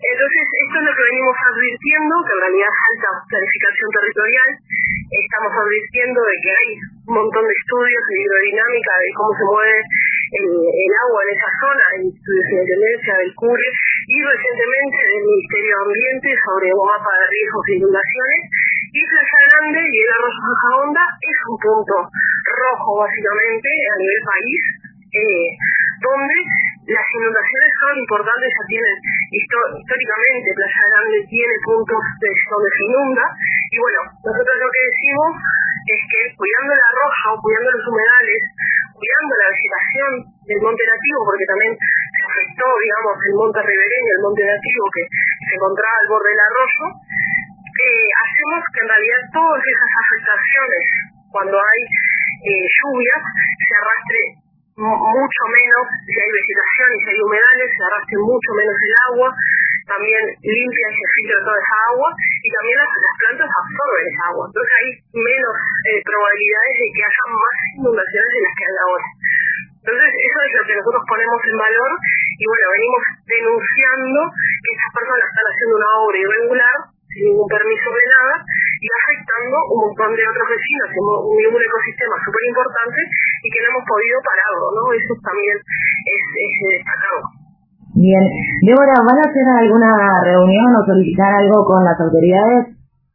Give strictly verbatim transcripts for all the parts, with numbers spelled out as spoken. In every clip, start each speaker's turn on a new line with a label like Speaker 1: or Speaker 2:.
Speaker 1: Entonces, esto es lo que venimos advirtiendo, que en realidad falta planificación territorial. Estamos advirtiendo de que hay un montón de estudios de hidrodinámica, de cómo se mueve el, el agua en esa zona, en estudios de intendencia del CURE, y recientemente del Ministerio de Ambiente sobre un mapa de riesgos de inundaciones. Y Playa Grande y el arroyo Zanja Honda es un punto rojo, básicamente, a nivel país, eh, donde las inundaciones son importantes, ya tienen históricamente Playa Grande tiene puntos de, donde se inunda, y bueno, nosotros lo que decimos es que cuidando el arroyo, cuidando los humedales, cuidando la vegetación del monte nativo, porque también se afectó, digamos, el monte ribereño, el monte nativo que se encontraba al borde del arroyo, eh, hacemos que en realidad todas esas afectaciones, cuando hay eh, lluvias, se arrastre mucho menos, si hay vegetación y si hay humedales, se arrastre mucho menos el agua, también limpia y se filtra toda esa agua, y también las, las plantas absorben esa agua. Entonces hay menos eh, probabilidades de que haya más inundaciones de las que hay ahora. Entonces eso es lo que nosotros ponemos en valor, y bueno, venimos denunciando que estas personas están haciendo una obra irregular, sin ningún permiso de nada, y afectando un montón de otros vecinos, un, un ecosistema súper importante, y que no hemos podido pararlo, ¿no? Eso también es, es destacado.
Speaker 2: Bien. Débora, ¿van a hacer alguna reunión o solicitar algo con las autoridades?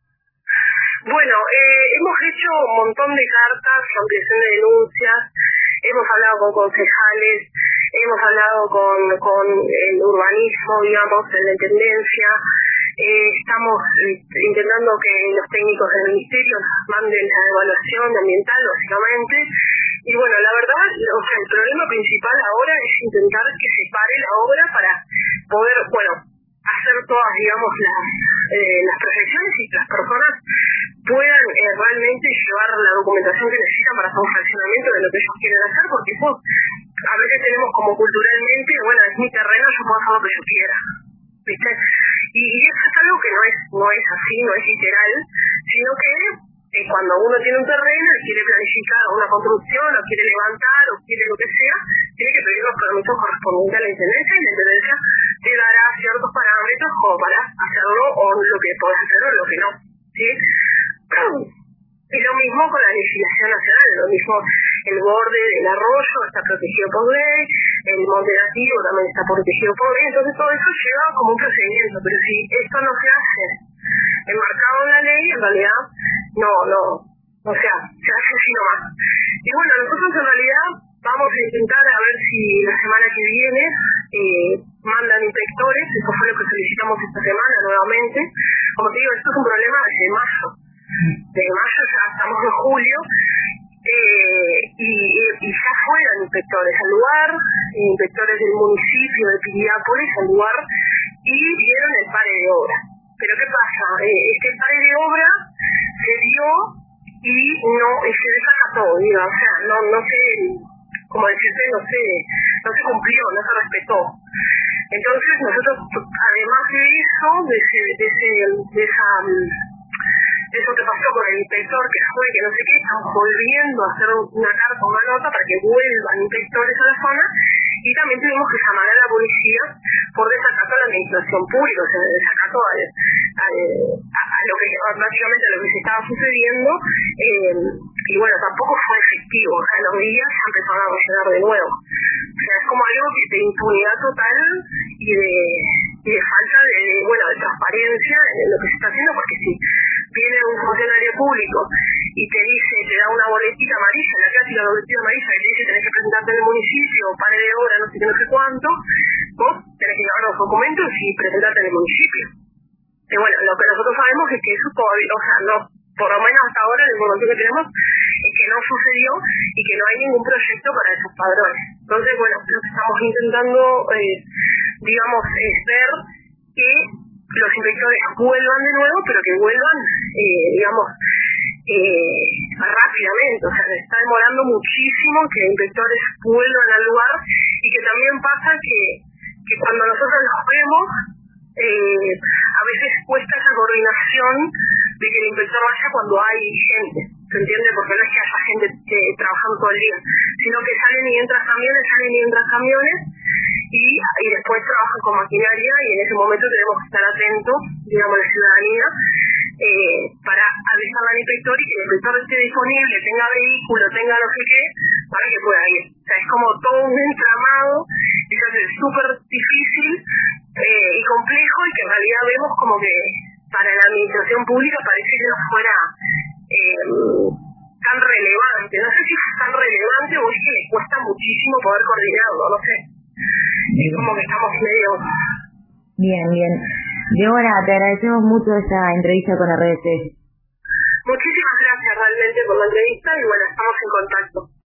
Speaker 1: Bueno, eh, hemos hecho un montón de cartas, ampliación de denuncias, hemos hablado con concejales, hemos hablado con, con el urbanismo, digamos, en la intendencia. Eh, estamos eh, intentando que los técnicos del ministerio manden la evaluación ambiental, básicamente. Y bueno, la verdad, o sea, el problema principal ahora es intentar que se pare la obra para poder, bueno, hacer todas, digamos, las, eh, las proyecciones y que las personas puedan eh, realmente llevar la documentación que necesitan para hacer un fraccionamiento de lo que ellos quieren hacer, porque eso, a veces tenemos como culturalmente, bueno, es mi terreno, yo puedo hacer lo que yo quiera, ¿viste? Y, y eso es algo que no es, no es así, no es literal, sino que eh, cuando uno tiene un terreno y quiere planificar una construcción, o quiere levantar, o quiere lo que sea, tiene que pedir los permisos correspondientes a la intendencia, y la intendencia te dará ciertos parámetros como para hacerlo, o lo que podés hacer o lo que no, ¿sí? Y lo mismo con la legislación nacional, lo mismo el borde del arroyo está protegido por ley, el monte nativo también está protegido por ley, entonces todo eso lleva como un procedimiento, pero si esto no se hace enmarcado en la ley, en realidad no, no, o sea, se hace así nomás. Y bueno, nosotros en realidad vamos a intentar a ver si la semana que viene eh, mandan inspectores, eso fue lo que solicitamos esta semana nuevamente. Como te digo, esto es un problema desde mayo, de mayo ya estamos en julio, eh, y, y ya fueron inspectores al lugar, inspectores del municipio de Piriápolis al lugar, y vieron el pare de obra. Pero ¿qué pasa? Eh, este pare de obra se dio y no y se desacató, digo, o sea, no, no se, como decirte, no se, no se cumplió, no se respetó. Entonces nosotros, además de eso, de ese, de ese, de esa de eso que pasó con el inspector, que fue, que no sé qué, estamos volviendo a hacer una carta, una nota para que vuelvan inspectores a la zona, y también tuvimos que llamar a la policía por desacato a la administración pública, o sea, desacato al, al, a, a lo que, básicamente a lo que se estaba sucediendo, eh, y bueno, tampoco fue efectivo, o sea, los días ya empezaron a llenar de nuevo. O sea, es como algo que de impunidad total y de, y de falta de, bueno, de transparencia en lo que se está haciendo, porque si viene un funcionario público y te dice, te da una boletita amarilla, la clásica boletita amarilla que te dice tenés que presentarte en el municipio, pare de obra, no sé qué, no sé cuánto, vos tenés que llevar los documentos y presentarte en el municipio. Y bueno, lo que nosotros sabemos es que eso todavía, o sea, no, por lo menos hasta ahora la información que tenemos es que no sucedió y que no hay ningún proyecto para esos padrones. Entonces, bueno, lo que estamos intentando, eh, digamos, es ver que los inspectores vuelvan de nuevo, pero que vuelvan, eh, digamos, eh, rápidamente. O sea, está demorando muchísimo que inspectores vuelvan al lugar, y que también pasa que, que cuando nosotros los vemos, eh, a veces cuesta esa coordinación de que el inspector vaya cuando hay gente, ¿se entiende? Porque no es que haya gente eh, trabajando todo el día, sino que salen y entran camiones, salen y entran camiones, y y, y después trabajan con maquinaria y en ese momento tenemos que estar atentos, digamos, la ciudadanía, eh, para avisar al inspector y que el inspector esté disponible, tenga vehículo, tenga no sé qué, para que pueda ir. O sea, es como todo un entramado y se hace súper difícil eh, y complejo, y que en realidad vemos como que para la administración pública parece que no fuera eh, tan relevante. No sé si es tan relevante o es que les cuesta muchísimo poder coordinarlo, no sé. Es como que estamos medio...
Speaker 2: Bien, bien. Débora, te agradecemos mucho esta entrevista con R D C.
Speaker 1: Muchísimas gracias realmente por la entrevista y bueno, estamos en contacto.